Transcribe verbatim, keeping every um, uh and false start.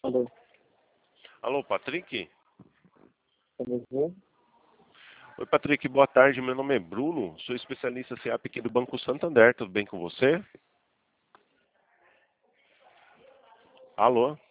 Alô, Alô, Patrick? vamos ver? Oi, Patrick, boa tarde. Meu nome é Bruno, sou especialista C E A P aqui do Banco Santander. Tudo bem com você? Alô?